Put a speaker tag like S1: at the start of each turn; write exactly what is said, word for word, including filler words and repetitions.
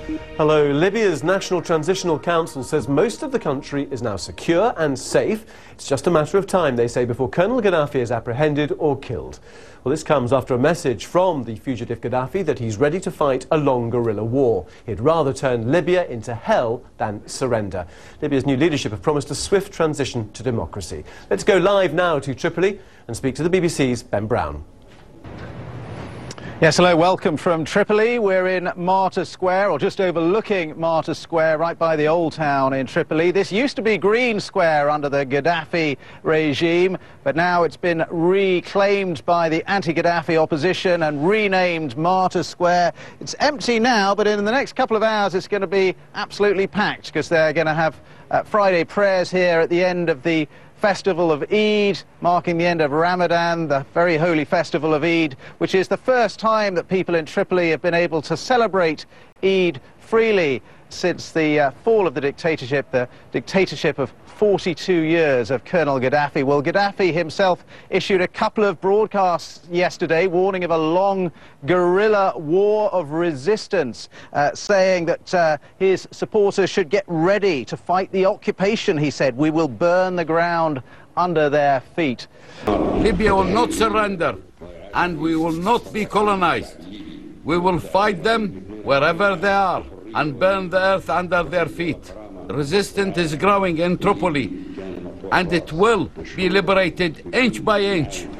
S1: Hello. Libya's National Transitional Council says most of the country is now secure and safe. It's just a matter of time, they say, before Colonel Gaddafi is apprehended or killed. Well, this comes after a message from the fugitive Gaddafi that he's ready to fight a long guerrilla war. He'd rather turn Libya into hell than surrender. Libya's new leadership have promised a swift transition to democracy. Let's go live now to Tripoli and speak to the B B C's Ben Brown.
S2: Yes, hello, welcome from Tripoli. We're in Martyrs Square, or just overlooking Martyrs Square, right by the old town in Tripoli. This used to be Green Square under the Gaddafi regime, but now it's been reclaimed by the anti-Gaddafi opposition and renamed Martyrs Square. It's empty now, but in the next couple of hours it's going to be absolutely packed, because they're going to have uh, Friday prayers here at the end of the Festival of Eid, marking the end of Ramadan, the very holy festival of Eid, which is the first time that people in Tripoli have been able to celebrate Eid freely since the uh, fall of the dictatorship, the dictatorship of forty-two years of Colonel Gaddafi. Well, Gaddafi himself issued a couple of broadcasts yesterday warning of a long guerrilla war of resistance, uh, saying that uh, his supporters should get ready to fight the occupation, he said. We will burn the ground under their feet.
S3: Libya will not surrender, and we will not be colonized. We will fight them wherever they are and burn the earth under their feet. Resistance is growing in Tripoli, and it will be liberated inch by inch.